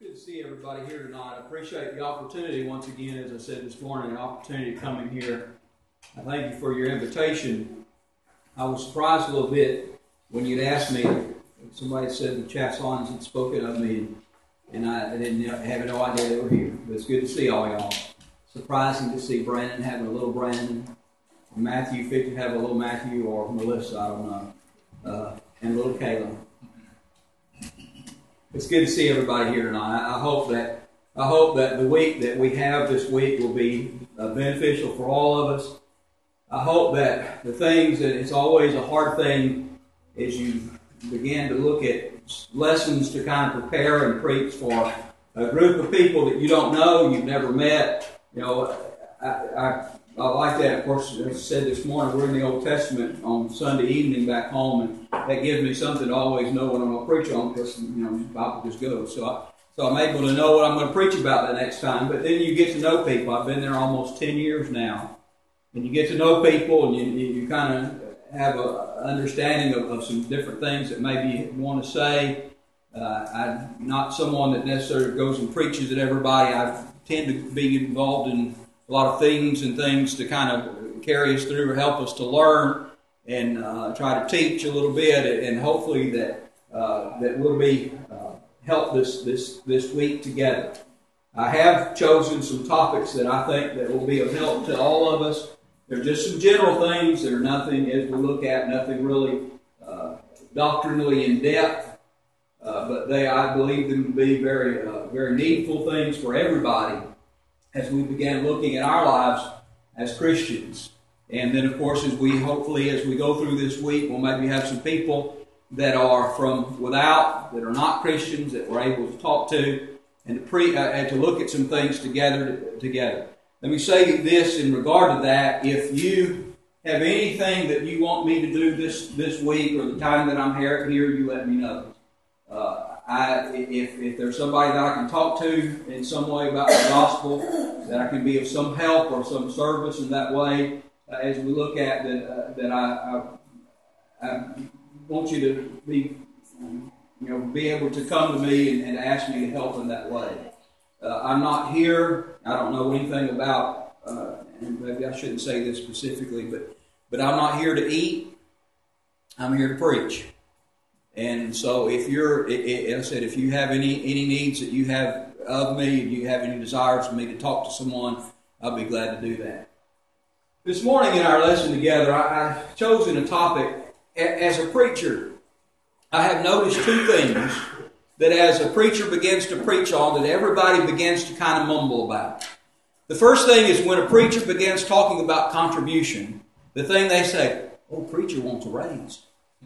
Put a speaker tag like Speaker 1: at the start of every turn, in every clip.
Speaker 1: Good to see everybody here tonight. I appreciate the opportunity once again, as I said this morning, an opportunity to come in here. I thank you for your invitation. I was surprised a little bit when you'd asked me. Somebody said the Chassons had spoken of me, and I didn't have no idea they were here. But it's good to see all y'all. Surprising to see Brandon having a little Brandon, Matthew fit to have a little Matthew, or Melissa, I don't know, and a little Caleb. It's good to see everybody here tonight. I hope that the week that we have this week will be beneficial for all of us. I hope that the things that it's always a hard thing as you begin to look at lessons to kind of prepare and preach for a group of people that you don't know, you've never met. You know, I like that. Of course, as I said this morning, we're in the Old Testament on Sunday evening back home, and that gives me something to always know what I'm going to preach on, because the Bible just goes. So I'm able to know what I'm going to preach about the next time. But then you get to know people. I've been there almost 10 years now, and you get to know people, and you kind of have an understanding of some different things that maybe you want to say. I'm not someone that necessarily goes and preaches at everybody. I tend to be involved in a lot of things to kind of carry us through or help us to learn and try to teach a little bit, and hopefully that will be help this week together. I have chosen some topics that I think that will be of help to all of us. They're just some general things. They're nothing, as we look at, nothing really doctrinally in depth, but I believe them to be very, very needful things for everybody as we began looking at our lives as Christians. And then, of course, as we go through this week, we'll maybe have some people that are from without, that are not Christians, that we're able to talk to, and to look at some things together. Let me say this in regard to that. If you have anything that you want me to do this week or the time that I'm here, you let me know. If there's somebody that I can talk to in some way about the gospel, that I can be of some help or some service in that way, as we look at that, I want you to be able to come to me and ask me to help in that way. I'm not here. I don't know anything about, and maybe I shouldn't say this specifically, but I'm not here to eat. I'm here to preach. And so if you have any needs that you have of me, if you have any desires for me to talk to someone, I'll be glad to do that. This morning in our lesson together, I've chosen a topic. As a preacher, I have noticed two things that as a preacher begins to preach on, that everybody begins to kind of mumble about. The first thing is when a preacher begins talking about contribution, the thing they say, "Oh, preacher wants a raise."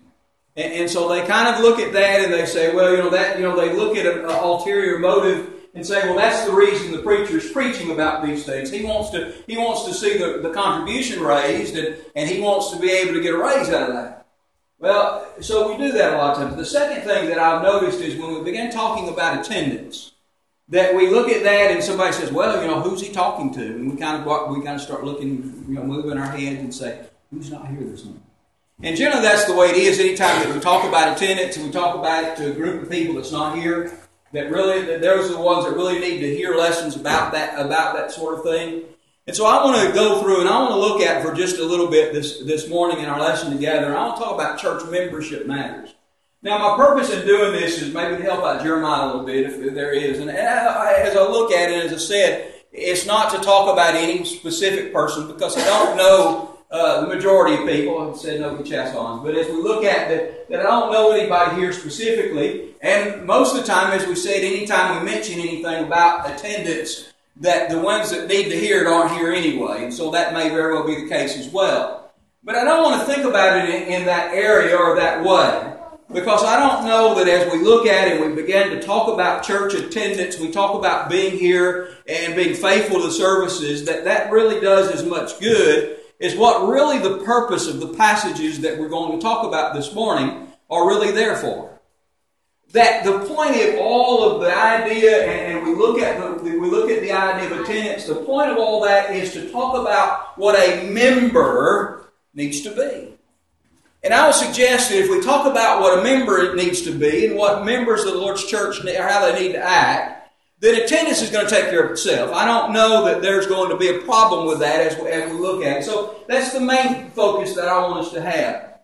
Speaker 1: And so they kind of look at that and they say, well, they look at an ulterior motive and say, well, that's the reason the preacher's preaching about these things. He wants to see the contribution raised, and he wants to be able to get a raise out of that. Well, so we do that a lot of times. The second thing that I've noticed is when we begin talking about attendance, that we look at that and somebody says, well, who's he talking to? And we kind of start looking, moving our heads and say, who's not here this morning? And generally that's the way it is anytime that we talk about attendance and we talk about it to a group of people that's not here, that those are the ones that really need to hear lessons about that sort of thing. And so I want to go through and I want to look at for just a little bit this morning in our lesson together, and I want to talk about church membership matters. Now my purpose in doing this is maybe to help out Jeremiah a little bit if there is. And as I look at it, as I said, it's not to talk about any specific person because I don't know the majority of people. Have said no to Chassons, but as we look at that I don't know anybody here specifically, and most of the time, as we said, anytime we mention anything about attendance, that the ones that need to hear it aren't here anyway, and so that may very well be the case as well. But I don't want to think about it in that area or that way, because I don't know that as we look at it, we begin to talk about church attendance, we talk about being here and being faithful to the services, that really does as much good is what really the purpose of the passages that we're going to talk about this morning are really there for. That the point of all of the idea, and we look at the idea of attendance, the point of all that is to talk about what a member needs to be. And I would suggest that if we talk about what a member needs to be and what members of the Lord's church, or how they need to act, then attendance is going to take care of itself. I don't know that there's going to be a problem with that as we look at it. So that's the main focus that I want us to have.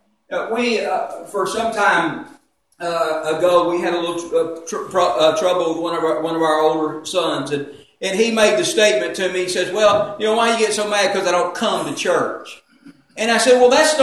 Speaker 1: For some time ago, we had a little trouble with one of our older sons, and he made the statement to me. He says, "Well, why you get so mad because I don't come to church?" And I said, "Well, that's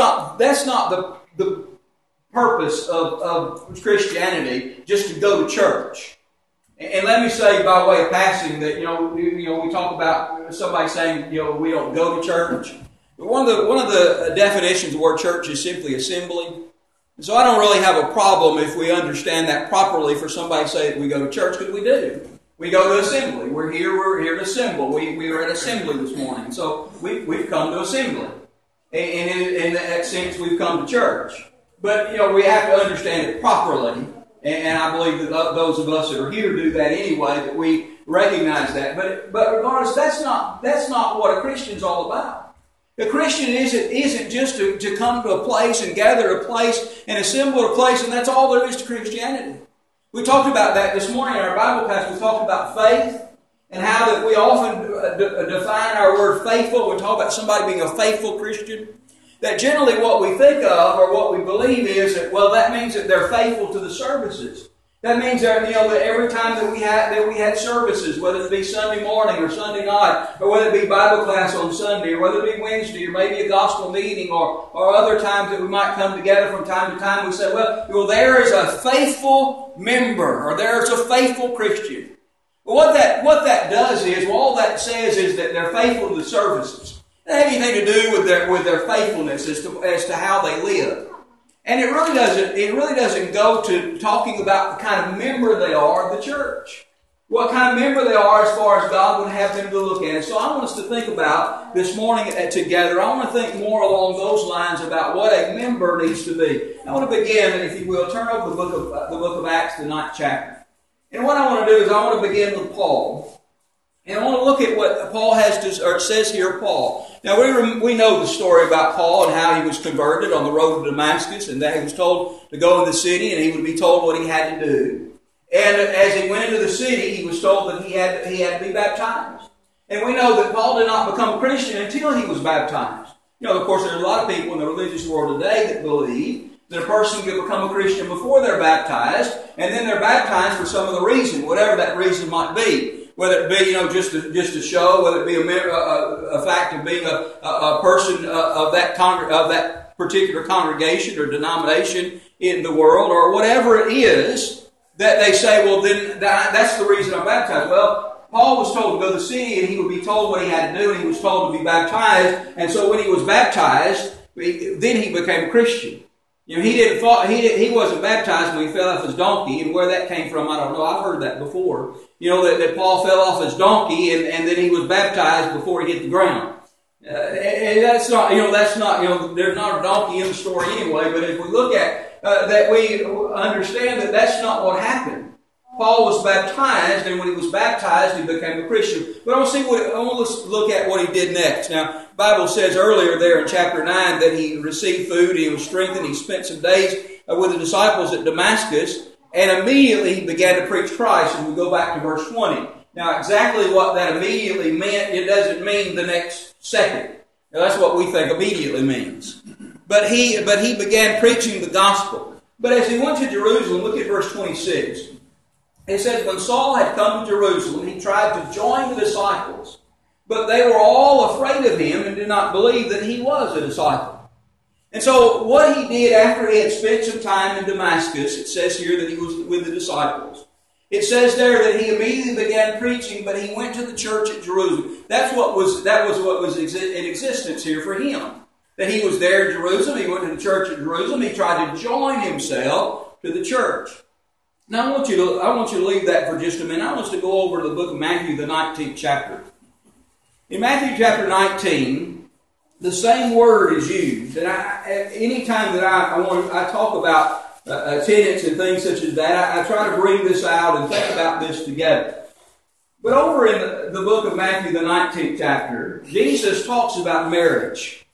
Speaker 1: not the purpose of Christianity, just to go to church." And let me say, by way of passing, that we talk about somebody saying we don't go to church. But one of the definitions of the word church is simply assembly. And so I don't really have a problem if we understand that properly for somebody to say that we go to church, because we do. We go to assembly. We're here to assemble. We were at assembly this morning, so we've come to assembly. And in that sense, we've come to church. But we have to understand it properly. And I believe that those of us that are here do that anyway, that we recognize that. But regardless, that's not what a Christian's all about. A Christian isn't just to come to a place and gather a place and assemble a place, and that's all there is to Christianity. We talked about that this morning in our Bible passage. We talked about faith and how that we often define our word faithful. We talk about somebody being a faithful Christian. That generally what we think of or what we believe is that, well, that means that they're faithful to the services. That means that that every time that we had services, whether it be Sunday morning or Sunday night, or whether it be Bible class on Sunday, or whether it be Wednesday, or maybe a gospel meeting, or other times that we might come together from time to time, we say, well, there is a faithful member, or there is a faithful Christian. Well, what that does is, all that says is that they're faithful to the services. It doesn't have anything to do with their faithfulness as to how they live. And it really doesn't go to talking about the kind of member they are of the church. What kind of member they are as far as God would have them to look at. So I want us to think about this morning together. I want to think more along those lines about what a member needs to be. I want to begin, if you will, turn over the book of Acts, the 9th chapter. And what I want to do is I want to begin with Paul. And I want to look at what Paul says here, Paul. Now, we know the story about Paul and how he was converted on the road to Damascus, and that he was told to go in the city and he would be told what he had to do. And as he went into the city, he was told that he had to be baptized. And we know that Paul did not become a Christian until he was baptized. Of course, there's a lot of people in the religious world today that believe that a person can become a Christian before they're baptized, and then they're baptized for some other reason, whatever that reason might be. Whether it be, just to show, whether it be a fact of being a person of that particular congregation or denomination in the world, or whatever it is that they say, well, then that's the reason I'm baptized. Well, Paul was told to go to the city, and he would be told what he had to do, and he was told to be baptized. And so when he was baptized, then he became a Christian. He wasn't baptized when he fell off his donkey, and where that came from, I don't know. I've heard that before. That Paul fell off his donkey and then he was baptized before he hit the ground. And that's not, there's not a donkey in the story anyway, but if we look at that, we understand that that's not what happened. Paul was baptized, and when he was baptized, he became a Christian. But I want to look at what he did next. Now, the Bible says earlier there in chapter 9 that he received food, he was strengthened, he spent some days with the disciples at Damascus, and immediately he began to preach Christ, and we go back to verse 20. Now, exactly what that immediately meant, it doesn't mean the next second. Now, that's what we think immediately means. But he began preaching the gospel. But as he went to Jerusalem, look at verse 26. It says, when Saul had come to Jerusalem, he tried to join the disciples, but they were all afraid of him and did not believe that he was a disciple. And so what he did after he had spent some time in Damascus, it says here that he was with the disciples. It says there that he immediately began preaching, but he went to the church at Jerusalem. That was what was in existence here for him. That he was there in Jerusalem, he went to the church at Jerusalem, he tried to join himself to the church. Now I want you to leave that for just a minute. I want us to go over to the book of Matthew, the 19th chapter. In Matthew chapter 19, the same word is used. And any time that I talk about attendance and things such as that, I try to bring this out and think about this together. But over in the book of Matthew, the 19th chapter, Jesus talks about marriage.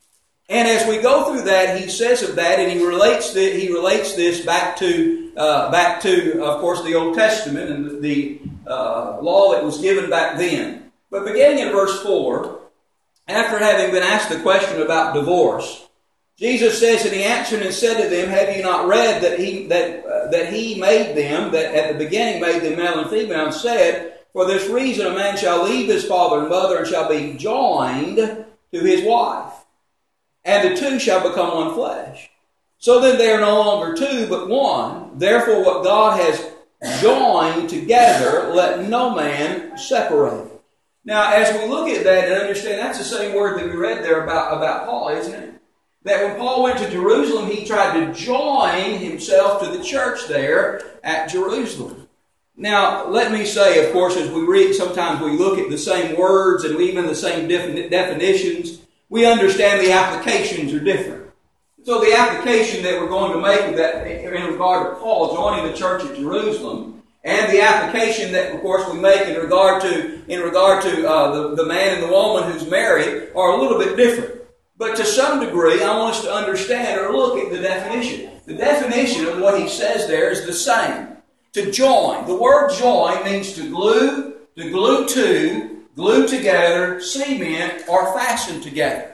Speaker 1: And as we go through that, he says of that, and he relates this back to, of course, the Old Testament and the law that was given back then. But beginning in verse 4, after having been asked the question about divorce, Jesus says, and he answered and said to them, have you not read that he made them, that at the beginning made them male and female, and said, for this reason a man shall leave his father and mother and shall be joined to his wife, and the two shall become one flesh. So then they are no longer two, but one. Therefore what God has joined together, let no man separate. Now, as we look at that and understand, that's the same word that we read there about Paul, isn't it? That when Paul went to Jerusalem, he tried to join himself to the church there at Jerusalem. Now, let me say, of course, as we read, sometimes we look at the same words and even the same definitions. We understand the applications are different. So the application that we're going to make of that in regard to Paul joining the church at Jerusalem, and the application that, of course, we make in regard to the man and the woman who's married are a little bit different. But to some degree, I want us to understand or look at the definition. The definition of what he says there is the same. To join. The word join means to glue to, glue together, cement, or fasten together.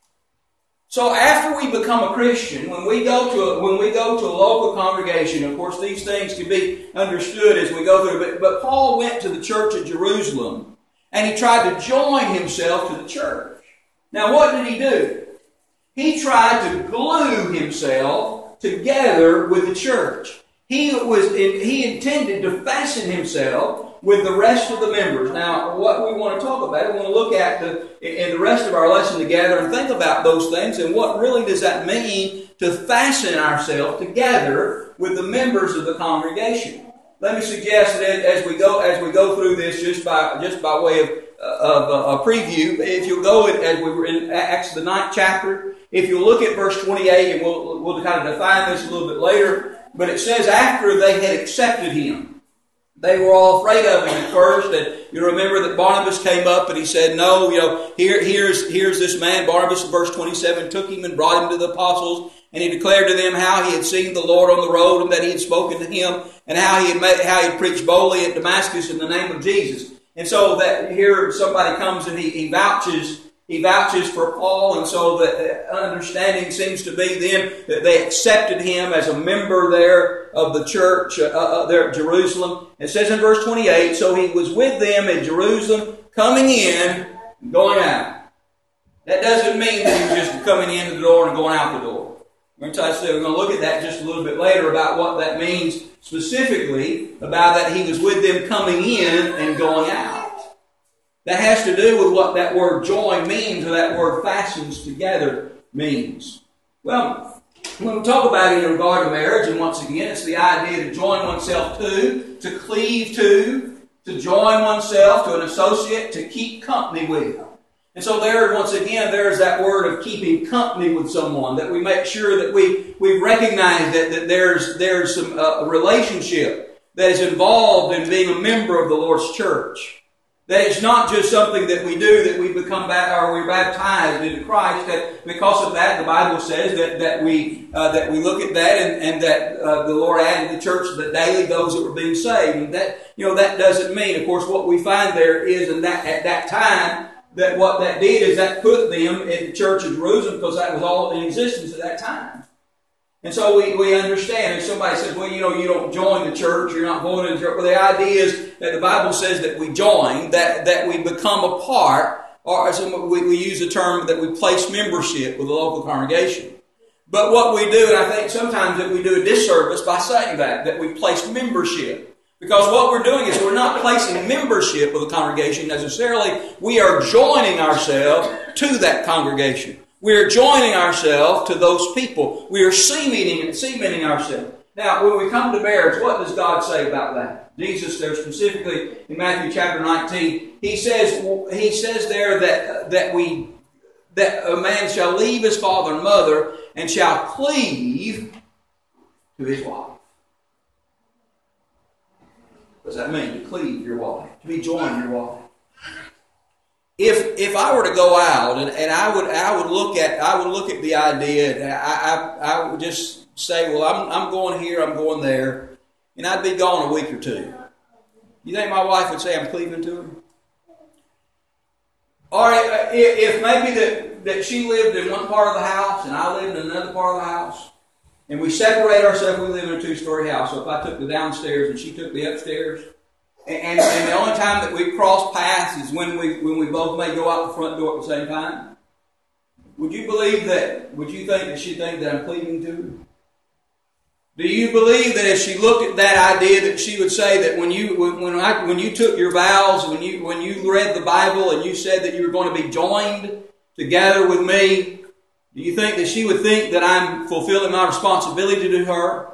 Speaker 1: So after we become a Christian, when we go to a local congregation, of course these things can be understood as we go through, but Paul went to the church at Jerusalem and he tried to join himself to the church. Now what did he do? He tried to glue himself together with the church. He intended to fasten himself with the rest of the members. Now, what we want to talk about, we want to look at in the rest of our lesson together and think about those things and what really does that mean to fasten ourselves together with the members of the congregation. Let me suggest that as we go through this, just by way of a preview, if you'll go as we were in Acts the 9th chapter, if you'll look at verse 28, and we'll kind of define this a little bit later. But it says after they had accepted him, they were all afraid of him at first. And you remember that Barnabas came up and he said, no, here's this man. Barnabas, in verse 27, took him and brought him to the apostles. And he declared to them how he had seen the Lord on the road and that he had spoken to him and how he had preached boldly at Damascus in the name of Jesus. And so that here somebody comes and he vouches for Paul, and so the understanding seems to be then that they accepted him as a member there of the church there at Jerusalem. It says in verse 28, so he was with them at Jerusalem, coming in and going out. That doesn't mean that he was just coming in the door and going out the door. We're going to look at that just a little bit later about what that means specifically about that he was with them coming in and going out. That has to do with what that word join means, or that word fastens together means. Well, when we talk about it in regard to marriage, and once again, it's the idea to join oneself to cleave to join oneself to an associate, to keep company with. And so there's that word of keeping company with someone, that we make sure that we recognize that there's some relationship that is involved in being a member of the Lord's church. That it's not just something that we do, that we become we're baptized into Christ. That because of that, the Bible says that we look at that and that the Lord added to the church that daily those that were being saved. And that doesn't mean, of course, what we find there is at that time that what that did is that put them in the church of Jerusalem, because that was all in existence at that time. And so we understand if somebody says, well, you don't join the church, you're not going to the church. Well, the idea is that the Bible says that we join, that we become a part, or we use the term that we place membership with the local congregation. But what we do, and I think sometimes that we do a disservice by saying that we place membership. Because what we're doing is we're not placing membership with the congregation necessarily. We are joining ourselves to that congregation. We are joining ourselves to those people. We are cementing ourselves. Now, when we come to marriage, what does God say about that? Jesus there specifically in Matthew chapter 19, he says there that a man shall leave his father and mother and shall cleave to his wife. What does that mean, to cleave your wife? To be joined your wife. If
Speaker 2: if I were to go out and I would look at the idea, and I would just say, well, I'm going here, I'm going there, and I'd be gone a week or two. You think my wife would say I'm cleaving to him? Or if maybe that she lived in one part of the house and I lived in another part of the house, and we separate ourselves, we live in a 2-story house. So if I took the downstairs and she took the upstairs, and the only time that we cross paths is when we both may go out the front door at the same time, would you think that she'd think that I'm cleaving to her? Do you believe that if she looked at that idea that she would say that when you took your vows, when you read the Bible and you said that you were going to be joined together with me, do you think that she would think that I'm fulfilling my responsibility to her?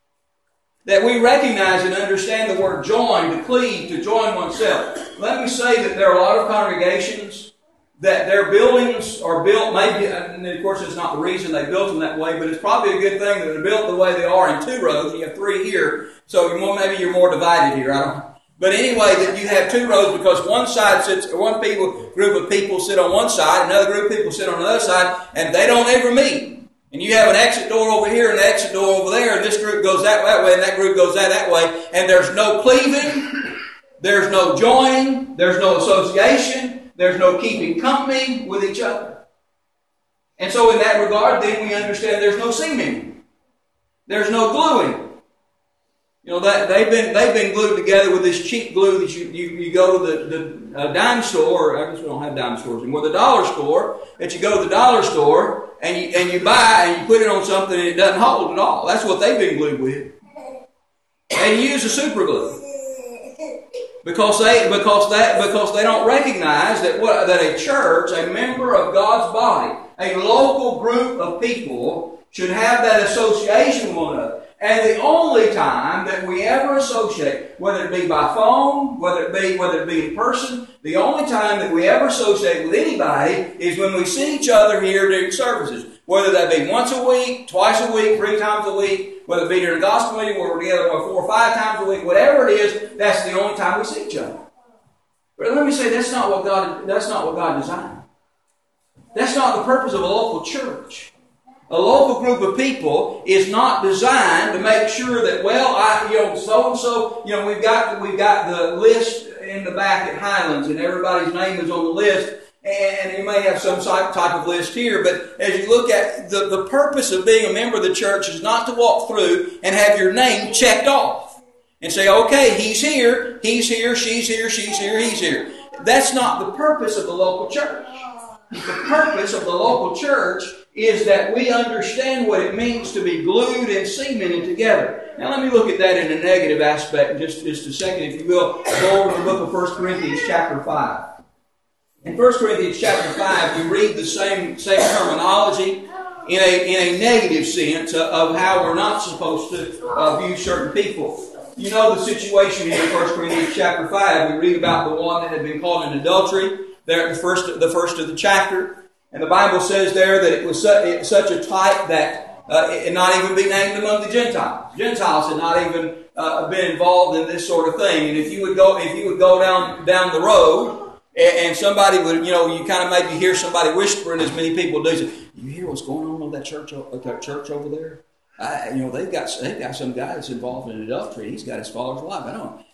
Speaker 2: That we recognize and understand the word join, to cleave, to join oneself. Let me say that there are a lot of congregations that their buildings are built, maybe, and of course it's not the reason they built them that way, but it's probably a good thing that they're built the way they are in 2 rows. You have 3 here, so maybe you're more divided here. I don't know. But anyway, that you have 2 rows because one group of people sit on one side, another group of people sit on the other side, and they don't ever meet. And you have an exit door over here and an exit door over there, and this group goes that way, and that group goes that way, and there's no cleaving, there's no joining, there's no association, there's no keeping company with each other. And so in that regard, then we understand there's no seaming. There's no gluing. You know, that they've been glued together with this cheap glue that you go to the dime store, or I guess we don't have dime stores anymore, the dollar store, that you go to the dollar store and you buy and you put it on something and it doesn't hold at all. That's what they've been glued with. And you use a super glue. Because they don't recognize that a church, a member of God's body, a local group of people should have that association with one another. And the only time that we ever associate, whether it be by phone, whether it be in person, the only time that we ever associate with anybody is when we see each other here during services. Whether that be once a week, twice a week, 3 times a week, whether it be during a gospel meeting where we're together 4 or 5 times a week, whatever it is, that's the only time we see each other. But let me say, that's not what God designed. That's not the purpose of a local church. A local group of people is not designed to make sure that, so and so, we've got the list in the back at Highlands, and everybody's name is on the list. And you may have some type of list here, but as you look at the purpose of being a member of the church is not to walk through and have your name checked off and say, okay, he's here, she's here, he's here. That's not the purpose of the local church. The purpose of the local church is that we understand what it means to be glued and cemented together. Now let me look at that in a negative aspect just a second, if you will. Go over to the book of 1 Corinthians chapter 5. In 1 Corinthians chapter 5, we read the same terminology in a negative sense of how we're not supposed to view certain people. You know the situation here in 1 Corinthians chapter 5. We read about the one that had been caught in adultery there at the first of the chapter. And the Bible says there that it was such a type that it not even be named among the Gentiles. Gentiles had not even been involved in this sort of thing. And if you would go down the road, and somebody would, you kind of maybe hear somebody whispering, as many people do. Say, you hear what's going on with that church over there? They've got some guy that's involved in adultery. He's got his father's wife. I don't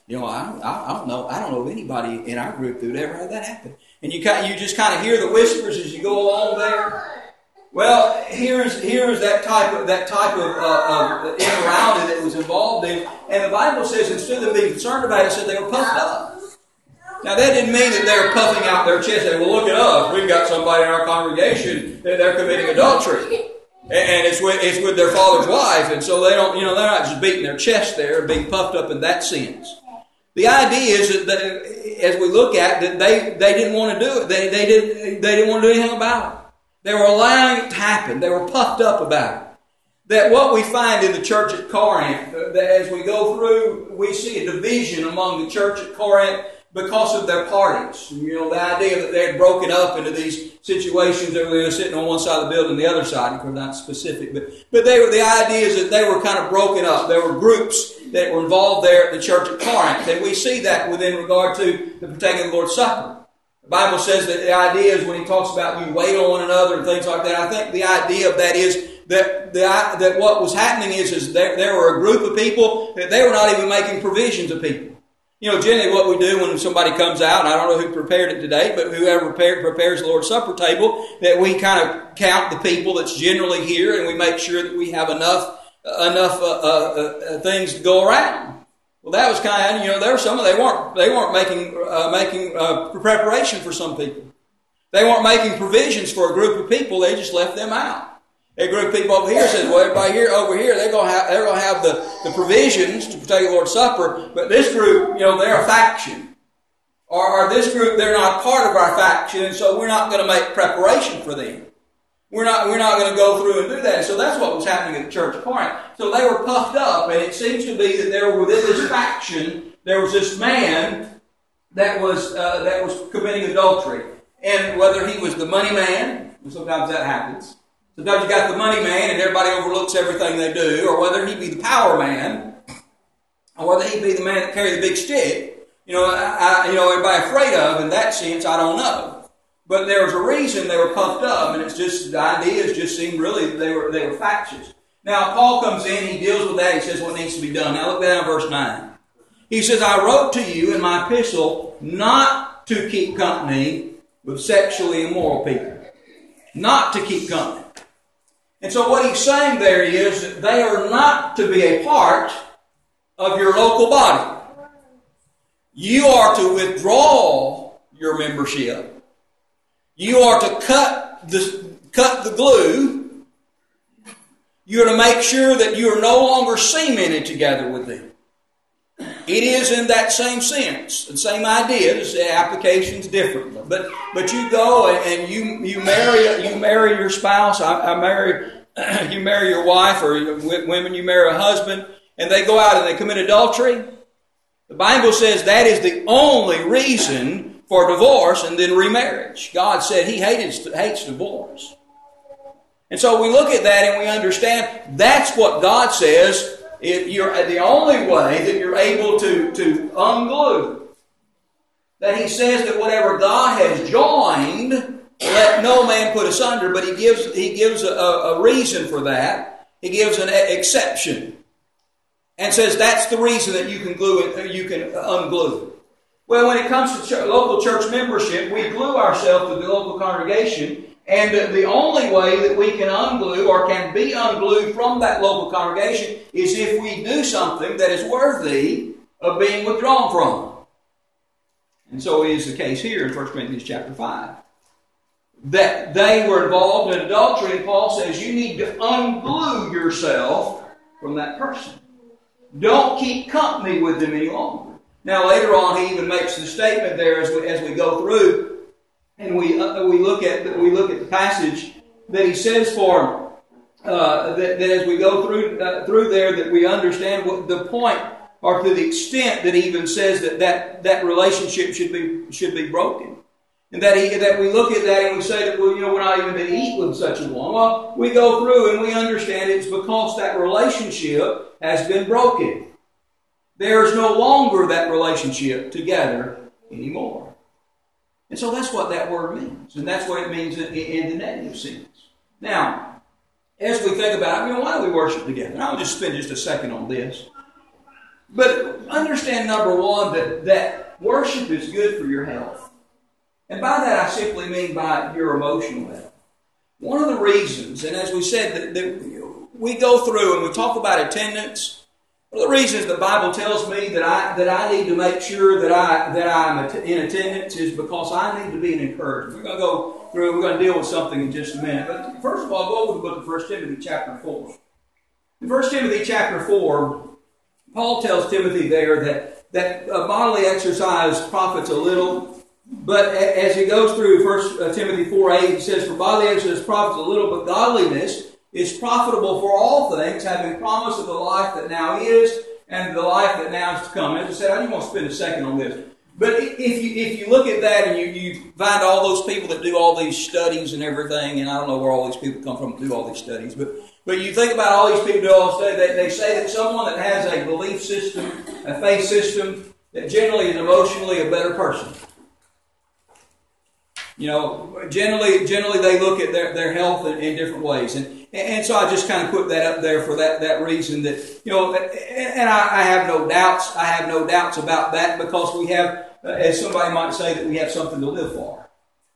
Speaker 2: know of anybody in our group who'd ever had that happen. And you just kind of hear the whispers as you go along there. Well, here's that type of immorality that was involved in, and the Bible says instead of being concerned about it, it said they were puffed up. Now, that didn't mean that they were puffing out their chest and, well, look at us. We've got somebody in our congregation that they're committing adultery. And it's with their father's wife. And so they don't, they're not just beating their chest there, being puffed up in that sense. The idea is that as we look at that, they didn't want to do it. They didn't want to do anything about it. They were allowing it to happen. They were puffed up about it. That what we find in the church at Corinth, that as we go through, we see a division among the church at Corinth, because of their parties. The idea that they had broken up into these situations that were sitting on one side of the building and the other side, of course not specific, but the idea is that they were kind of broken up. There were groups that were involved there at the church at Corinth, and we see that within regard to the partaking of the Lord's Supper. The Bible says that the idea is when he talks about you wait on one another and things like that, I think the idea of that is that what was happening is there were a group of people that they were not even making provisions of people. You know, generally what we do when somebody comes out, and I don't know who prepared it today, but whoever prepares the Lord's Supper table, that we kind of count the people that's generally here, and we make sure that we have enough things to go around. Well, that was kind of, you know, there were some of they weren't making preparation for some people. They weren't making provisions for a group of people. They just left them out. A group of people over here says, well, everybody over here, they're going to have the provisions to partake of the Lord's Supper, but this group, you know, they're a faction. Or this group, they're not part of our faction, and so we're not going to make preparation for them. We're not going to go through and do that. And so that's what was happening at the church of Corinth. So they were puffed up, and it seems to be that there within this faction, there was this man that was committing adultery. And whether he was the money man, and sometimes that happens. Sometimes you got the money man and everybody overlooks everything they do, or whether he be the power man, or whether he be the man that carry the big stick. You know, everybody afraid of in that sense, I don't know. But there was a reason they were puffed up, and it's just the ideas just seemed really they were factious. Now Paul comes in, he deals with that. He says what needs to be done. Now look down at verse 9. He says, "I wrote to you in my epistle not to keep company with sexually immoral people, not to keep company." And so what he's saying there is that they are not to be a part of your local body. You are to withdraw your membership. You are to cut the glue. You are to make sure that you are no longer cemented together with them. It is in that same sense, the same idea. The application's different, but you go and you marry your spouse. You marry your wife, or women you marry a husband, and they go out and they commit adultery. The Bible says that is the only reason for divorce and then remarriage. God said He hates divorce, and so we look at that and we understand that's what God says. You're the only way that you're able to unglue. That He says that whatever God has joined, let no man put asunder. But He gives a reason for that. He gives an exception, and says that's the reason that you can unglue. Well, when it comes to local church membership, we glue ourselves to the local congregation. And the only way that we can unglue or can be unglued from that local congregation is if we do something that is worthy of being withdrawn from. And so it is the case here in 1 Corinthians chapter 5. That they were involved in adultery, and Paul says you need to unglue yourself from that person. Don't keep company with them any longer. Now later on he even makes the statement there as we go through. And we look at the passage that he says for that as we go through there that we understand what the point, or to the extent that he even says that relationship should be broken, and that we look at that and we say that, well, you know, we're not even to eat with such a one. Well, we go through and we understand it's because that relationship has been broken. There is no longer that relationship together anymore. And so that's what that word means. And that's what it means in the negative sense. Now, as we think about it, you know, why do we worship together? And I'll just spend just a second on this. But understand, number one, that worship is good for your health. And by that I simply mean by your emotional health. One of the reasons, and as we said, that we go through and we talk about attendance. One of the reasons the Bible tells me that I need to make sure that I'm in attendance is because I need to be an encouragement. We're going to go through, we're going to deal with something in just a minute. But first of all, go over the book of 1 Timothy chapter 4. In 1 Timothy chapter 4, Paul tells Timothy there that bodily exercise profits a little. But as he goes through 1 Timothy 4:8, he says, "For bodily exercise profits a little, but godliness is profitable for all things, having promise of the life that now is and the life that now is to come." As I said, I just want to spend a second on this. But if you look at that and you find all those people that do all these studies and everything, and I don't know where all these people come from to do all these studies, but you think about all these people do all these studies, they say that someone that has a belief system, a faith system, that generally is emotionally a better person. Generally they look at their health in different ways. And so I just kind of put that up there for that reason that, and I have no doubts. I have no doubts about that because we have, as somebody might say, that we have something to live for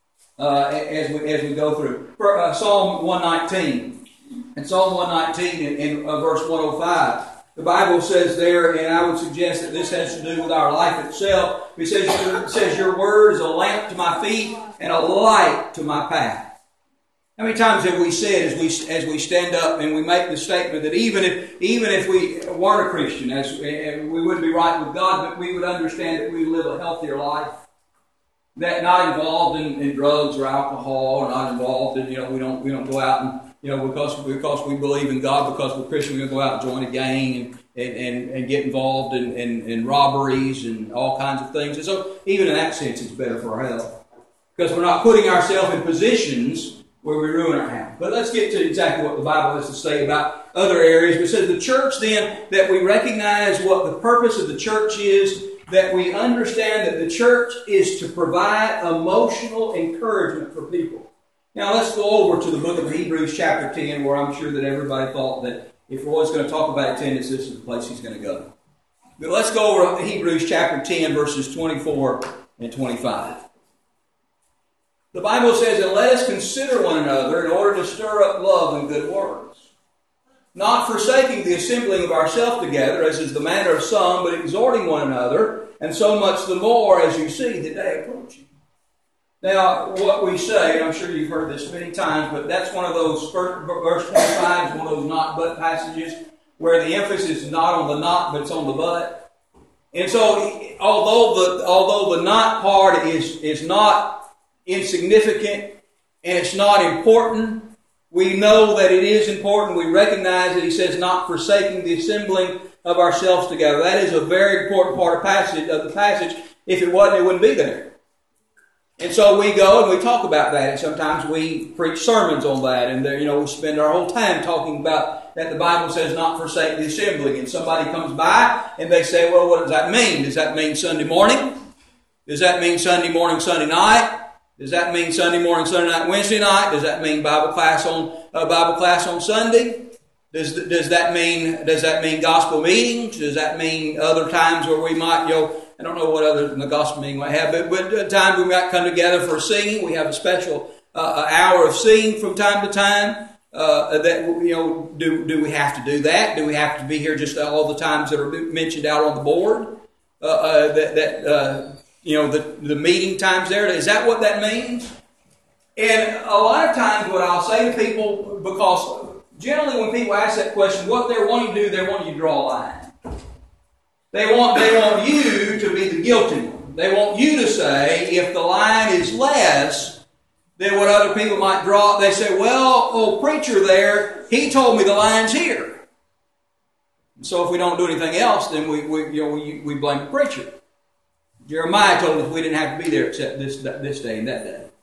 Speaker 2: as we go through. For Psalm 119. In Psalm 119 in verse 105, the Bible says there, and I would suggest that this has to do with our life itself. It says, your word is a lamp to my feet and a light to my path. How many times have we said as we stand up and we make the statement that even if we weren't a Christian, as we wouldn't be right with God, but we would understand that we live a healthier life, that not involved in drugs or alcohol, not involved in we don't go out and because we believe in God, because we're Christian, we're going to go out and join a gang and get involved in robberies and all kinds of things. And so even in that sense, it's better for our health because we're not putting ourselves in positions where we ruin our health. But let's get to exactly what the Bible has to say about other areas. It says the church then, that we recognize what the purpose of the church is, that we understand that the church is to provide emotional encouragement for people. Now let's go over to the book of Hebrews chapter 10, where I'm sure that everybody thought that if Roy's going to talk about attendance, this is the place he's going to go. But let's go over to Hebrews chapter 10, verses 24 and 25. The Bible says, and let us consider one another in order to stir up love and good works, not forsaking the assembling of ourselves together, as is the manner of some, but exhorting one another, and so much the more as you see the day approaching. Now, what we say, I'm sure you've heard this many times, but that's one of those, verse 25 is one of those not but passages where the emphasis is not on the not, but it's on the but. And so, although the not part is not insignificant and it's not important, we know that it is important. We recognize that he says not forsaking the assembling of ourselves together. That is a very important part of the passage. If it wasn't, it wouldn't be there. And so we go and we talk about that, and sometimes we preach sermons on that, and we spend our whole time talking about that the Bible says not forsake the assembling. And somebody comes by and they say, well, what does that mean? Does that mean Sunday morning? Does that mean Sunday morning, Sunday night? Does that mean Sunday morning, Sunday night, Wednesday night? Does that mean Bible class on Sunday? Does that mean gospel meetings? Does that mean other times where we might I don't know what other than the gospel meeting might have, but times we might come together for singing. We have a special hour of singing from time to time. Do we have to do that? Do we have to be here just all the times that are mentioned out on the board? The meeting times there. Is that what that means? And a lot of times, what I'll say to people, because generally when people ask that question, what they're wanting to do, they're wanting you to draw a line. They want you to be the guilty one. They want you to say, if the line is less than what other people might draw, they say, well, old preacher there, he told me the line's here. And so if we don't do anything else, then we blame the preacher. Jeremiah told us we didn't have to be there except this day and that day.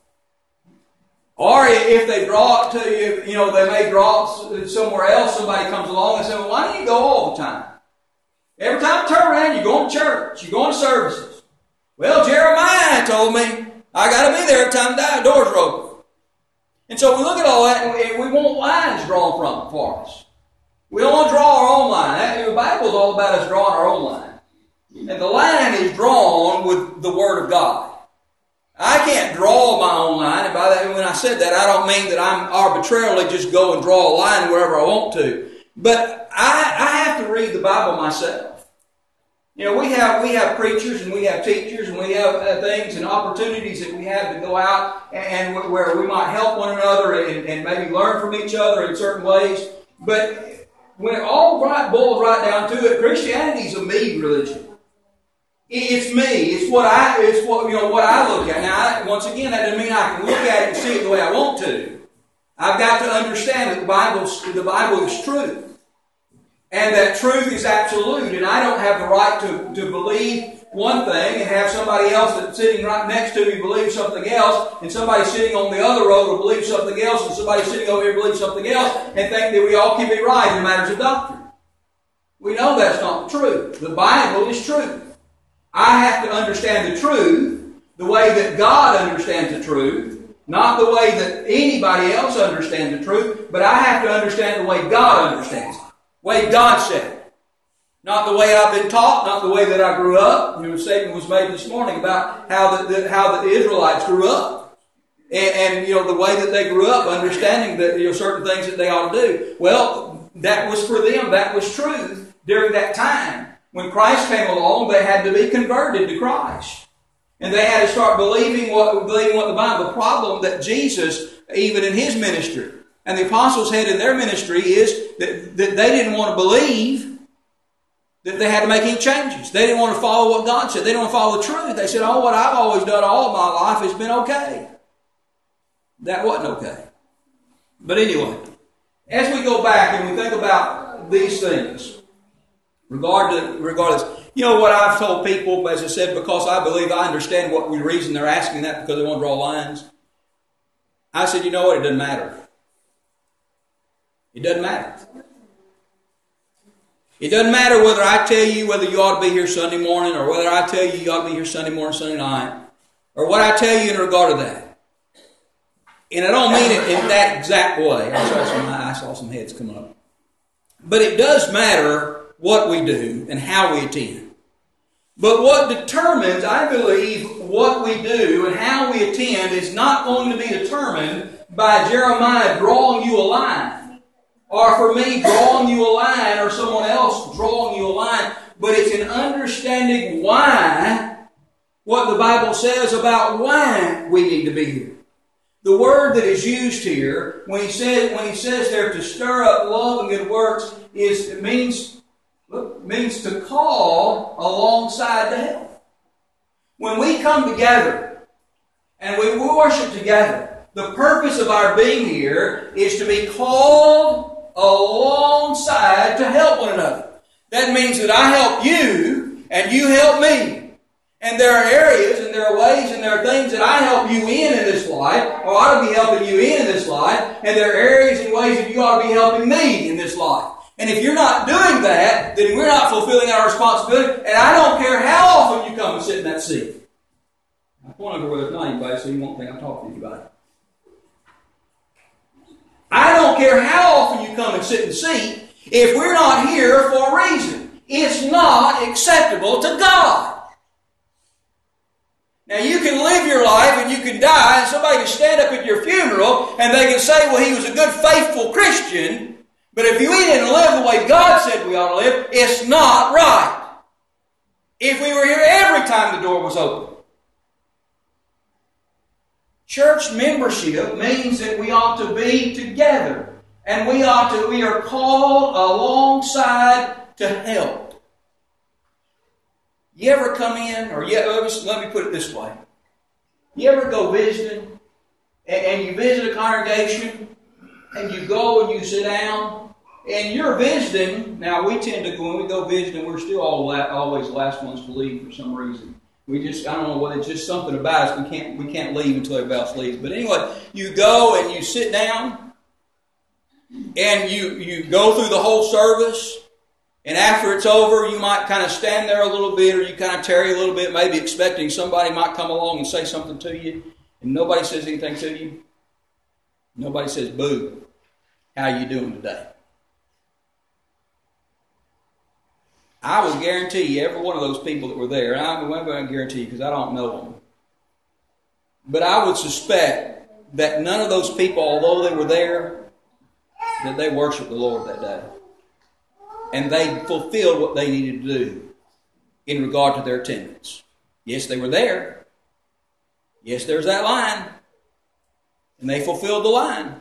Speaker 2: Or if they draw it to you, they may draw it somewhere else. Somebody comes along and says, well, why don't you go all the time? Every time I turn around, you're going to church. You're going to services. Well, Jeremiah told me I got to be there every time the doors are open. And so we look at all that and we want lines drawn from it for us. We don't want to draw our own line. The Bible is all about us drawing our own line. And the line is drawn with the Word of God. I can't draw my own line. And by that, when I said that, I don't mean that I'm arbitrarily just go and draw a line wherever I want to. But I have to read the Bible myself. We have preachers and we have teachers and we have things and opportunities that we have to go out and where we might help one another and maybe learn from each other in certain ways. But when it all boils right down to it, Christianity is a me religion. It's me. It's what I look at. Now, once again, that doesn't mean I can look at it and see it the way I want to. I've got to understand that the Bible is truth. And that truth is absolute, and I don't have the right to believe one thing and have somebody else that's sitting right next to me believe something else, and somebody sitting on the other row will believe something else, and somebody sitting over here believe something else, and think that we all can be right in matters of doctrine. We know that's not the truth. The Bible is truth. I have to understand the truth. the way that God understands the truth, not the way that anybody else understands the truth, but I have to understand the way God understands it, the way God said it. Not the way I've been taught, not the way that I grew up. A statement was made this morning about how the Israelites grew up. And the way that they grew up, understanding that certain things that they ought to do. Well, that was for them. That was truth during that time. When Christ came along, they had to be converted to Christ. And they had to start believing what the Bible. The problem that Jesus, even in His ministry, and the apostles had in their ministry is that they didn't want to believe that they had to make any changes. They didn't want to follow what God said. They didn't want to follow the truth. They said, what I've always done all my life has been okay. That wasn't okay. But anyway, as we go back and we think about these things, regardless, what I've told people, as I said, because I believe I understand what the reason they're asking that, because they want to draw lines. I said, it doesn't matter. It doesn't matter. It doesn't matter whether I tell you whether you ought to be here Sunday morning, or whether I tell you ought to be here Sunday morning, Sunday night, or what I tell you in regard to that. And I don't mean it in that exact way. I saw some heads come up. But it does matter what we do and how we attend. But what determines, I believe, what we do and how we attend is not going to be determined by Jeremiah drawing you a line, or for me drawing you a line, or someone else drawing you a line. But it's an understanding why, what the Bible says about why we need to be here. The word that is used here, when he says there to stir up love and good works, means to call alongside to help. When we come together and we worship together, the purpose of our being here is to be called alongside to help one another. That means that I help you and you help me. And there are areas and there are ways and there are things that I help you in this life, or ought to be helping you in this life, and there are areas and ways that you ought to be helping me in this life. And if you're not doing that, then we're not fulfilling our responsibility, and I don't care how often you come and sit in that seat. I point over where there's not anybody, so you won't think I'm talking to anybody. I don't care how often you come and sit in the seat, if we're not here for a reason. It's not acceptable to God. Now, you can live your life and you can die, and somebody can stand up at your funeral and they can say, well, he was a good, faithful Christian, but if we didn't live the way God said we ought to live, it's not right. If we were here every time the door was open. Church membership means that we ought to be together, and we are called alongside to help. You ever come in, or let me put it this way. You ever go visiting, and you visit a congregation, and you go and you sit down, and you're visiting. Now, we tend to, when we go visiting, we're still always the last ones to leave for some reason. I don't know whether it's just something about us. We can't leave until everybody else leaves. But anyway, you go and you sit down, and you go through the whole service. And after it's over, you might kind of stand there a little bit, or you kind of tarry a little bit, maybe expecting somebody might come along and say something to you, and nobody says anything to you. Nobody says, boo, how you doing today? I would guarantee you, every one of those people that were there, and I'm not going to guarantee you because I don't know them, but I would suspect that none of those people, although they were there, that they worshiped the Lord that day. And they fulfilled what they needed to do in regard to their attendance. Yes, they were there. Yes, there's that line. And they fulfilled the line.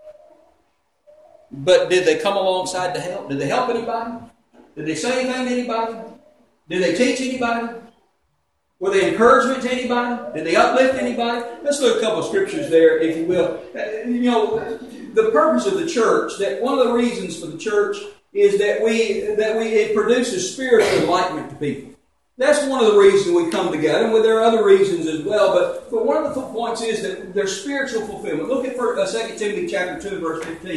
Speaker 2: But did they come alongside to help? Did they help anybody? Did they say anything to anybody? Did they teach anybody? Were they encouragement to anybody? Did they uplift anybody? Let's look at a couple of scriptures there, if you will. The purpose of the church, that one of the reasons for the church is that it produces spiritual enlightenment to people. That's one of the reasons we come together, and there are other reasons as well, but one of the points is that there's spiritual fulfillment. Look at 2 Timothy chapter 2, verse 15.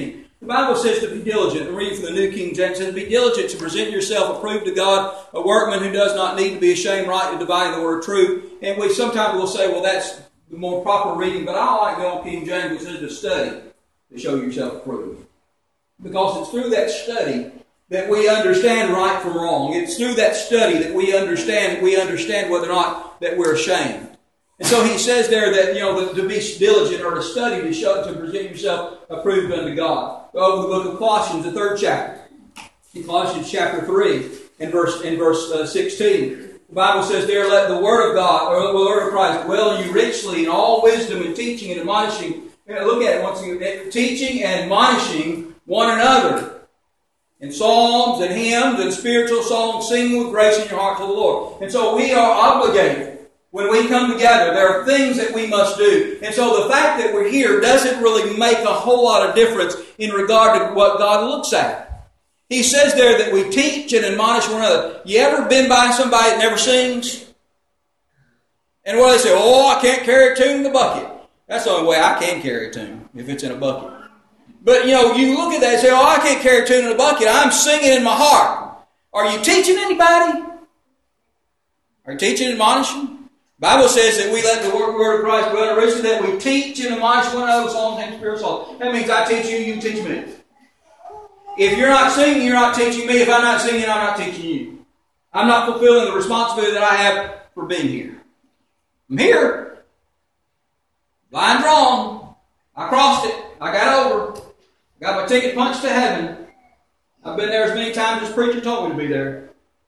Speaker 2: The Bible says to be diligent. I'm reading from the New King James. It says, be diligent to present yourself approved to God, a workman who does not need to be ashamed, rightly dividing the word of truth. And we sometimes will say, well, that's the more proper reading, but I like the old King James, which says to study to show yourself approved. Because it's through that study that we understand right from wrong. It's through that study that we understand whether or not that we're ashamed. And so he says there that, to be diligent or to study to present yourself approved unto God. Go over the book of Colossians, the 3rd chapter. In Colossians chapter 3 and verse 16. The Bible says there, let the word of God, or the word of Christ, dwell in you richly in all wisdom and teaching and admonishing. Look at it once again. Teaching and admonishing one another in psalms and hymns and spiritual songs, singing with grace in your heart to the Lord. And so we are obligated. When we come together, there are things that we must do. And so the fact that we're here doesn't really make a whole lot of difference in regard to what God looks at. He says there that we teach and admonish one another. You ever been by somebody that never sings? And what they say, I can't carry a tune in the bucket. That's the only way I can carry a tune, if it's in a bucket. But, you look at that and say, I can't carry a tune in a bucket. I'm singing in my heart. Are you teaching anybody? Are you teaching and admonishing? The Bible says that we let the word of Christ dwell richly, that we teach and admonish one another with songs and spiritual songs. That means I teach you, you teach me. If you're not singing, you're not teaching me. If I'm not singing, I'm not teaching you. I'm not fulfilling the responsibility that I have for being here. I'm here. Line drawn. I crossed it. I got over. I got my ticket punched to heaven. I've been there as many times as preacher told me to be there.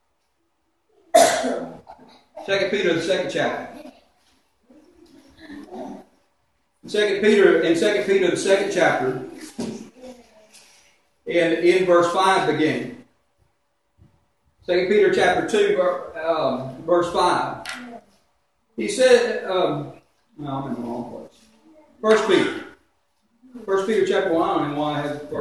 Speaker 2: 2 Peter, the 2nd chapter. 2 Peter, the 2nd chapter, and in verse 5 beginning. 2 Peter chapter 2, verse 5. He said, no, I'm in the wrong place. 1 Peter chapter 1, I don't know why I have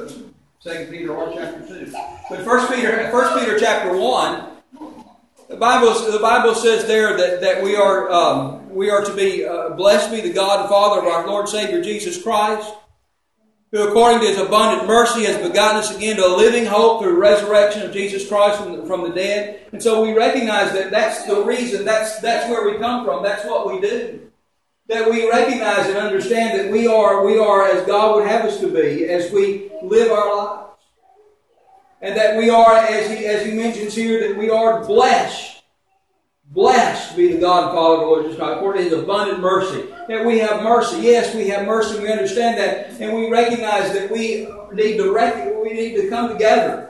Speaker 2: 2 Peter or chapter 2. But 1 Peter chapter 1, the Bible says there that we are to be blessed be the God and Father of our Lord and Savior Jesus Christ, who according to His abundant mercy has begotten us again to a living hope through the resurrection of Jesus Christ from the dead. And so we recognize that that's the reason, that's where we come from, that's what we do. That we recognize and understand that we are as God would have us to be as we live our lives. And that we are, as he mentions here, that we are blessed. Blessed be the God and Father of the Lord Jesus Christ, according to His abundant mercy. That we have mercy. Yes, we have mercy, and we understand that. And we recognize that we need to come together.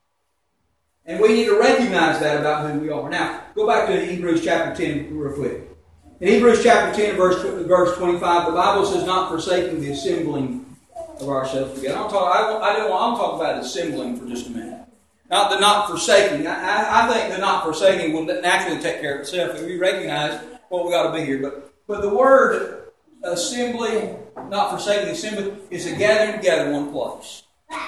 Speaker 2: And we need to recognize that about who we are. Now, go back to Hebrews chapter 10 real quick. In Hebrews chapter 10, verse 25, the Bible says, not forsaking the assembling of ourselves together. I'm talking about assembling for just a minute. Not the not forsaking. I think the not forsaking will naturally take care of itself if we recognize what we got to be here. But the word assembly, not forsaking the assembly, is a gathering together in one place.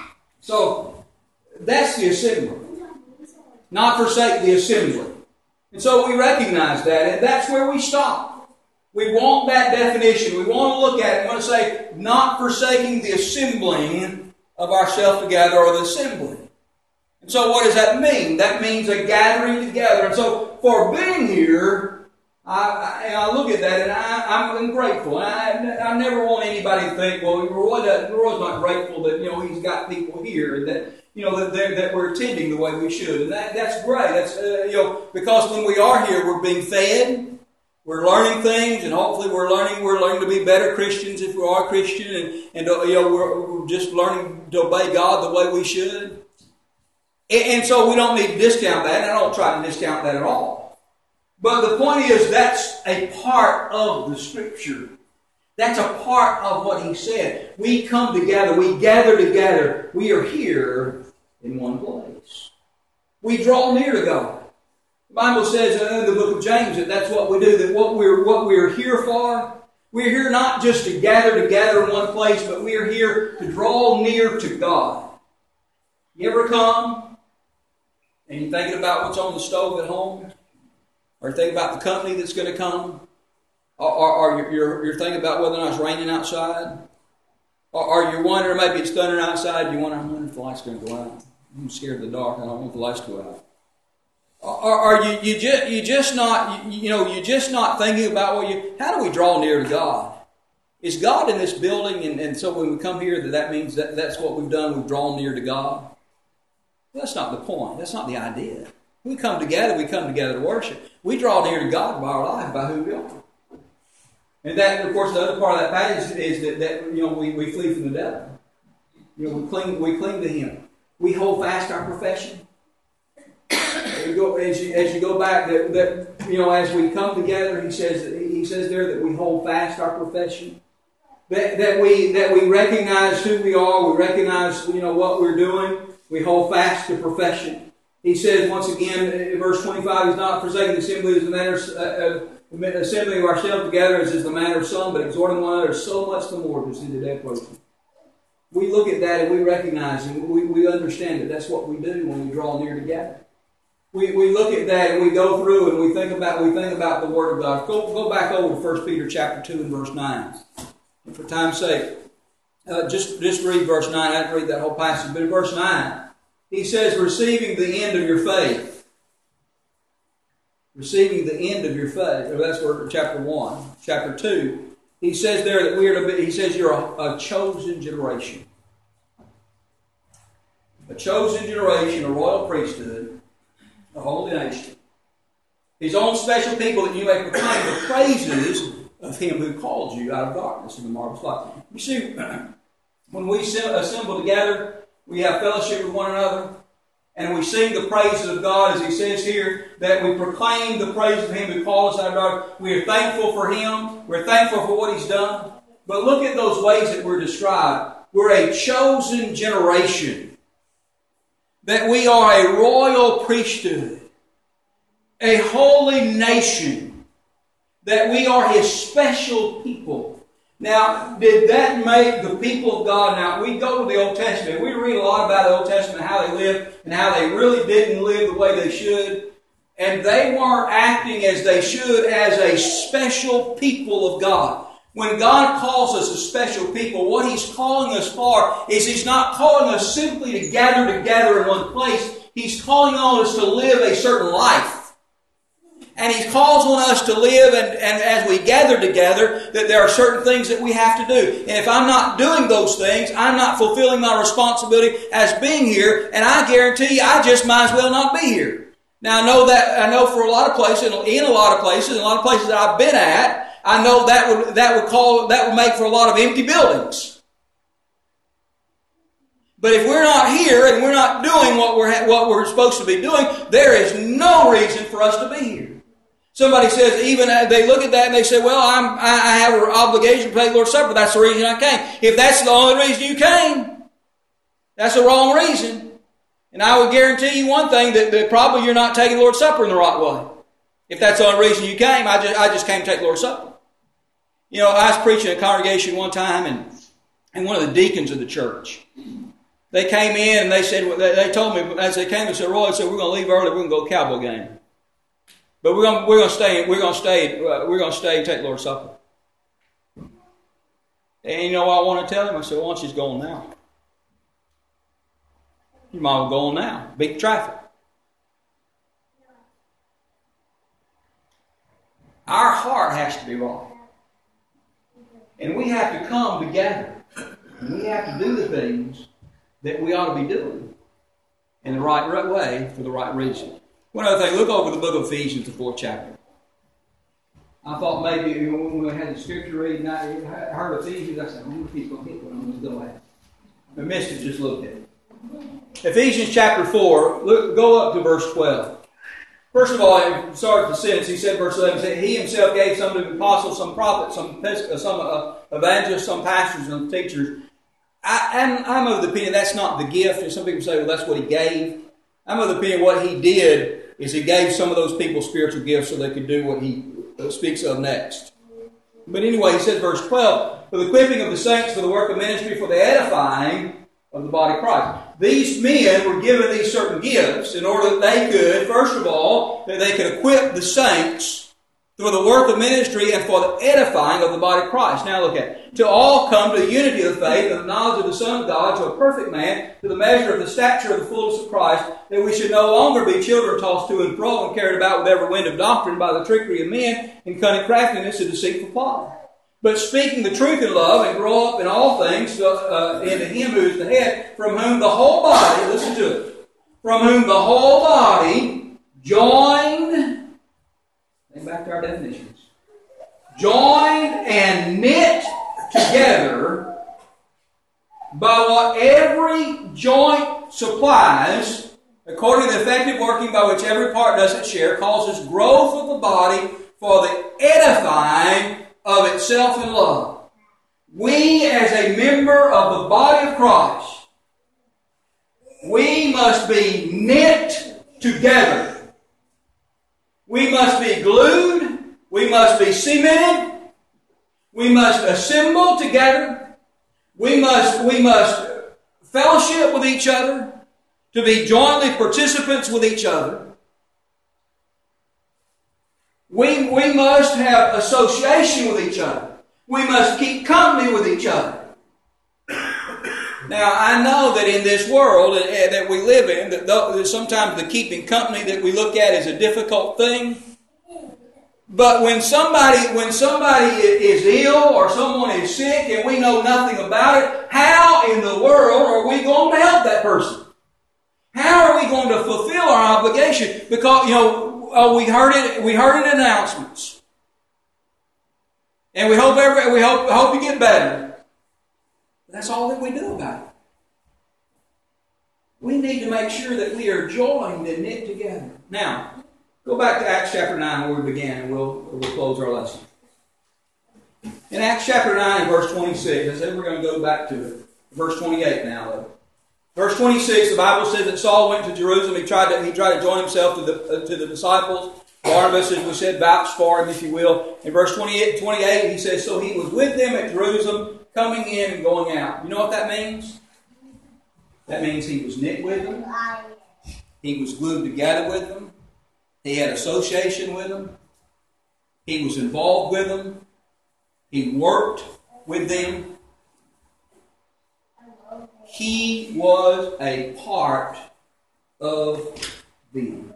Speaker 2: So that's the assembly. Not forsake the assembly. And so we recognize that, and that's where we stop. We want that definition. We want to look at it. We want to say, not forsaking the assembling of ourselves together, or the assembly. And so what does that mean? That means a gathering together. And so for being here, I look at that and I'm grateful. I never want anybody to think, well, Roy's not grateful that he's got people here and that that we're attending the way we should. And that's great. That's because when we are here, we're being fed. We're learning things, and hopefully we're learning to be better Christians if we are Christian, and we're just learning to obey God the way we should. And so we don't need to discount that, and I don't try to discount that at all. But the point is, that's a part of the Scripture. That's a part of what He said. We come together, we gather together, we are here in one place. We draw near to God. The Bible says in the book of James that that's what we do, that what we're here for, we're here not just to gather together in one place, but we are here to draw near to God. You ever come and you're thinking about what's on the stove at home? Or thinking about the company that's going to come? Or you're thinking about whether or not it's raining outside? Or you're wondering, maybe it's thundering outside, I wonder if the light's going to go out. I'm scared of the dark, I don't want the lights to go out. Or you just not, you're just not thinking about how do we draw near to God? Is God in this building, and so when we come here, that means that's what we've done, we've drawn near to God? That's not the point. That's not the idea. We come together to worship. We draw near to God by our life, by who we are. And that, of course, the other part of that passage is that we flee from the devil. We cling to Him. We hold fast our profession. As you go back, as we come together, he says there that we hold fast our profession. That we recognize who we are. We recognize what we're doing. We hold fast to profession. He says once again in verse 25, He's not forsaking the assembly as the manner of assembling of ourselves together as is the manner of some, but exhorting one another so much the more to see the day approaching. We look at that and we recognize and we understand that that's what we do when we draw near together. We look at that and we go through and we think about the Word of God. Go back over to 1 Peter chapter 2 and verse 9. And for time's sake, just read verse 9. I didn't read that whole passage, but in verse 9, he says, receiving the end of your faith. Receiving the end of your faith. That's where chapter 1. Chapter 2, he says there that we are to be, he says you're a chosen generation. A chosen generation, a royal priesthood, a holy nation. His own special people, that you may proclaim the praises of Him who called you out of darkness in the marvelous light. You see, when we assemble together, we have fellowship with one another, and we sing the praises of God, as He says here, that we proclaim the praises of Him who called us out of darkness. We are thankful for Him. We're thankful for what He's done. But look at those ways that we're described. We're a chosen generation. That we are a royal priesthood. A holy nation. That we are His special people. Now, did that make the people of God? Now, we go to the Old Testament. We read a lot about the Old Testament, how they lived, and how they really didn't live the way they should. And they weren't acting as they should as a special people of God. When God calls us a special people, what He's calling us for is He's not calling us simply to gather together in one place. He's calling on us to live a certain life. And He calls on us to live, and as we gather together, that there are certain things that we have to do. And if I'm not doing those things, I'm not fulfilling my responsibility as being here, and I guarantee you, I just might as well not be here. Now, I know for a lot of places, in a lot of places that I've been at, I know that would make for a lot of empty buildings. But if we're not here and we're not doing what we're supposed to be doing, there is no reason for us to be here. Somebody says, even they look at that and they say, well, I have an obligation to take the Lord's Supper. That's the reason I came. If that's the only reason you came, that's the wrong reason. And I would guarantee you one thing, that probably you're not taking the Lord's Supper in the right way. If that's the only reason you came, I just came to take the Lord's Supper. I was preaching at a congregation one time, and one of the deacons of the church, they came in and they said, they told me as they came and said, Roy, we're going to leave early, we're going to go to Cowboy game. But we're going to stay and take the Lord's Supper. And you know what I want to tell him? I said, why don't you just go on now? You might well go on now. Beat the traffic. Our heart has to be right. And we have to come together. And we have to do the things that we ought to be doing in the right way for the right reason. One other thing, look over the book of Ephesians, the 4th chapter. I thought maybe when we had the scripture reading, I heard Ephesians, I said, I wonder if he's going to hit what I'm going to go at. I missed it, just looked at it. Ephesians chapter 4, go up to verse 12. First of all, start the sentence. He said, verse 11, He Himself gave some to the apostles, some prophets, some evangelists, some pastors, and teachers. I'm of the opinion that's not the gift. And some people say, well, that's what He gave. I'm of the opinion what He did is He gave some of those people spiritual gifts so they could do what He speaks of next. But anyway, he says, verse 12, for the equipping of the saints for the work of ministry, for the edifying of the body of Christ. These men were given these certain gifts in order that they could, first of all, that they could equip the saints for the work of ministry and for the edifying of the body of Christ. Now look at it. To all come to the unity of the faith and the knowledge of the Son of God, to a perfect man, to the measure of the stature of the fullness of Christ, that we should no longer be children tossed to and fro and carried about with every wind of doctrine by the trickery of men in cunning craftiness and deceitful plot. But speaking the truth in love and grow up in all things into Him who is the head, from whom the whole body, listen to it, from whom the whole body joined, think back to our definitions, joined and knit together by what every joint supplies, according to the effective working by which every part does its share, causes growth of the body for the edifying of itself in love. We, as a member of the body of Christ, we must be knit together. We must be glued. We must be cemented. We must assemble together. We must fellowship with each other, to be jointly participants with each other. We must have association with each other. We must keep company with each other. Now, I know that in this world that we live in, that sometimes the keeping company that we look at is a difficult thing. But when somebody is ill or someone is sick and we know nothing about it, how in the world are we going to help that person? How are we going to fulfill our obligation? Because, we heard it in announcements. And we hope you get better. That's all that we do about it. We need to make sure that we are joined and knit together. Now, go back to Acts chapter 9 where we began, and we'll close our lesson. In Acts chapter 9 and verse 26, I said we're going to go back to it. Verse 28 now, though. Verse 26, the Bible says that Saul went to Jerusalem. He tried to join himself to the disciples. Barnabas, as we said, vouched for him, if you will. In verse 28, he says, so he was with them at Jerusalem, coming in and going out. You know what that means? That means he was knit with them. He was glued together with them. He had association with them. He was involved with them. He worked with them. He was a part of them.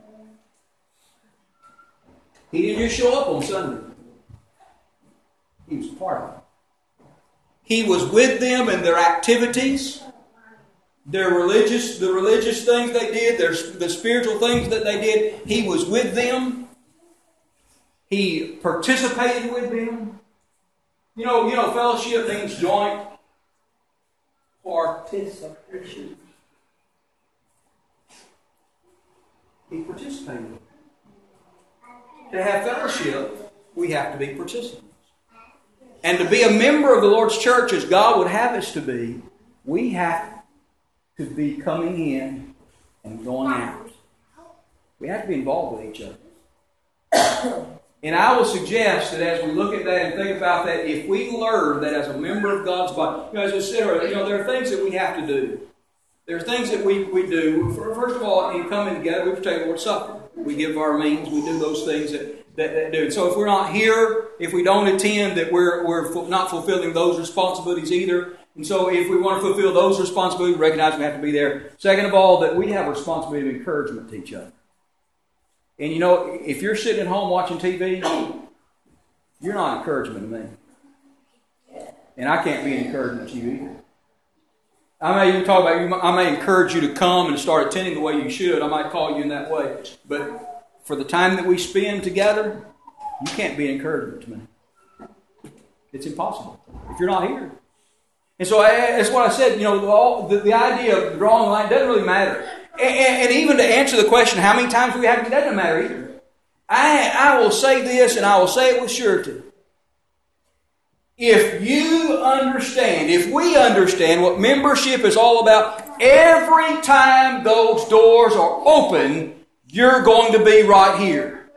Speaker 2: He didn't just show up on Sunday. He was a part of it. He was with them in their activities, the religious things they did, the spiritual things that they did. He was with them. He participated with them. You know, fellowship means joint participation. He participated. To have fellowship, we have to be participants. And to be a member of the Lord's church as God would have us to be, we have to be coming in and going out. We have to be involved with each other. And I will suggest that as we look at that and think about that, if we learn that as a member of God's body, as I said earlier, there are things that we have to do. There are things that we do. First of all, in coming together, we partake of the Lord's Supper. We give our means. We do those things that do. So if we're not here, if we don't attend, that we're not fulfilling those responsibilities either. And so if we want to fulfill those responsibilities, we recognize we have to be there. Second of all, that we have a responsibility of encouragement to each other. And if you're sitting at home watching TV, you're not encouragement to me. And I can't be an encouragement to you either. I may even talk about you. I may encourage you to come and start attending the way you should. I might call you in that way. But for the time that we spend together, you can't be an encouragement to me. It's impossible if you're not here. And so that's what I said. The idea of drawing the line doesn't really matter. And even to answer the question, how many times we have to, doesn't matter either. I will say this, and I will say it with surety. If we understand what membership is all about, every time those doors are open, you're going to be right here.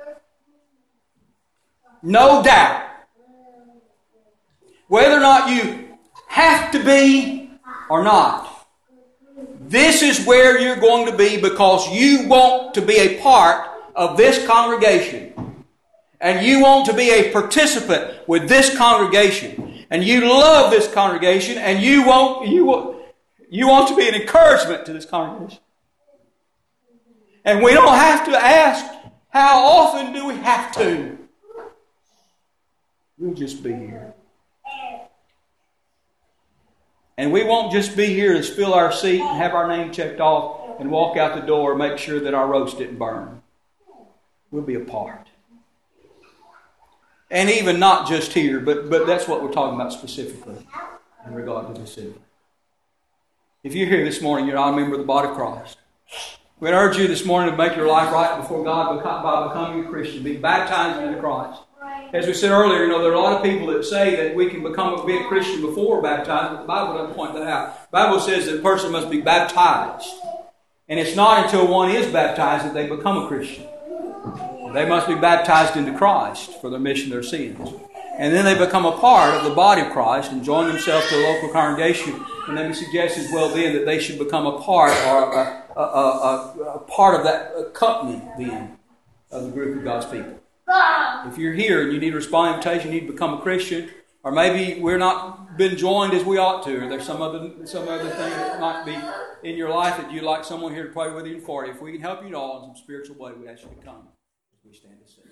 Speaker 2: No doubt. Whether or not you have to be or not. This is where you're going to be because you want to be a part of this congregation. and you want to be a participant with this congregation, and you love this congregation, and you want to be an encouragement to this congregation. And we don't have to ask, how often do we have to? We'll just be here. And we won't just be here to fill our seat and have our name checked off and walk out the door and make sure that our roast didn't burn. We'll be a part. And even not just here, but that's what we're talking about specifically in regard to the city. If you're here this morning, you're not a member of the body of Christ. We urge you this morning to make your life right before God by becoming a Christian, be baptized into Christ. As we said earlier, there are a lot of people that say that we can be a Christian before we're baptized, but the Bible doesn't point that out. The Bible says that a person must be baptized. And it's not until one is baptized that they become a Christian. They must be baptized into Christ for the remission of their sins. And then they become a part of the body of Christ and join themselves to a local congregation. And then we suggest as well then that they should become a part or a part of that company then of the group of God's people. If you're here and you need a responding invitation, you need to become a Christian, or maybe we're not been joined as we ought to, or there's some other thing that might be in your life that you'd like someone here to pray with you for. If we can help you at all in some spiritual way, we ask you to come as we stand to sing.